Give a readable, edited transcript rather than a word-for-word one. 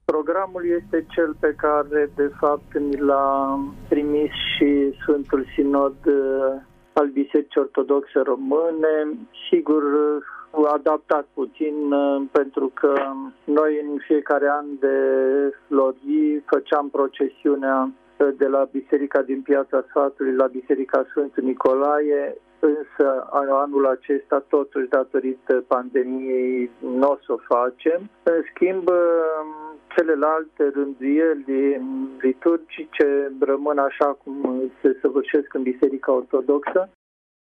Programul este cel pe care, de fapt, ni l-a trimis și Sfântul Sinod al Bisericii Ortodoxe Române, sigur adaptat puțin, pentru că noi în fiecare an de flori făceam procesiunea de la Biserica din Piața Sfatului la Biserica Sfântul Nicolae, însă anul acesta, totuși, datorită pandemiei, nu o să o facem. În schimb, celelalte rânduieli liturgice rămân așa cum se săvârșesc în Biserica Ortodoxă.